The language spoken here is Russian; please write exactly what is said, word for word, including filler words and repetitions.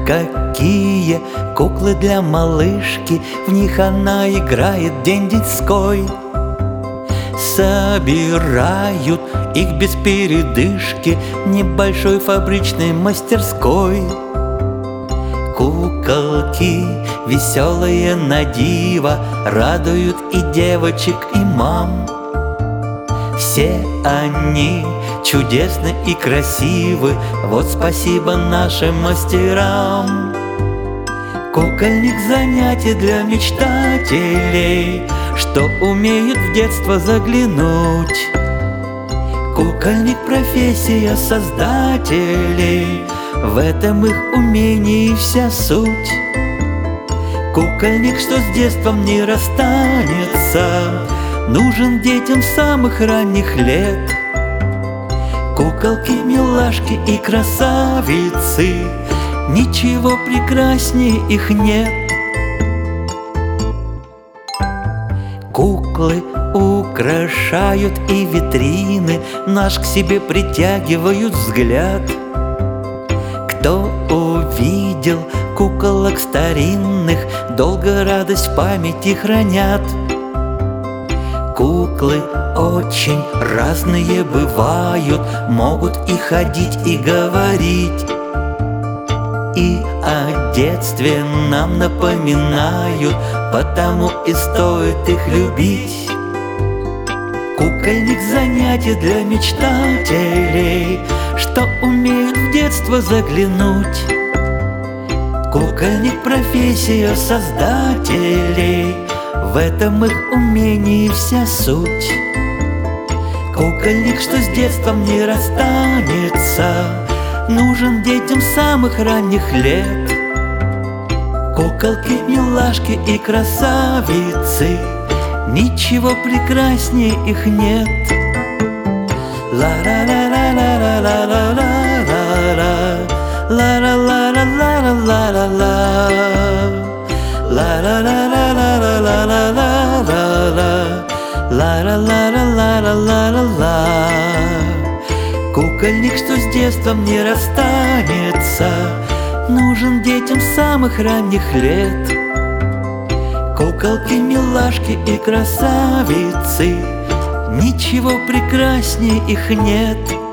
какие куклы для малышки, в них она играет день-деньской. Собирают их без передышки в небольшой фабричной мастерской. Куколки веселые на диво радуют и девочек, и мам. Все они чудесны и красивы, вот спасибо нашим мастерам. Кукольник — занятие для мечтателей, что умеют в детство заглянуть. Кукольник — профессия создателей, в этом их умении вся суть. Кукольник, что с детством не расстанется, нужен детям с самых ранних лет. Куколки, милашки и красавицы, ничего прекраснее их нет. Куклы украшают и витрины, наш к себе притягивают взгляд. Кто увидел куколок старинных, долго радость в памяти хранят. Куклы очень разные бывают, могут и ходить, и говорить, и о детстве нам напоминают, потому и стоит их любить. Кукольник — занятие для мечтателей, что умеют в детство заглянуть. Кукольник — профессия создателей, в этом их умении вся суть. Кукольник, что с детством не расстанется, нужен детям с самых ранних лет. Куколки, милашки и красавицы, ничего прекраснее их нет. Ла-ла-ла-ла-ла-ла-ла-ла-ла, ла-ла-ла-ла-ла-ла-ла-ла, ла-ла-ла-ла-ла-ла-ла-ла, ла-ла-ла-ла-ла-ла-ла-ла. Кукольник, что с детством не расстанется, нужен детям с самых ранних лет. Куколки, милашки и красавицы, ничего прекраснее их нет.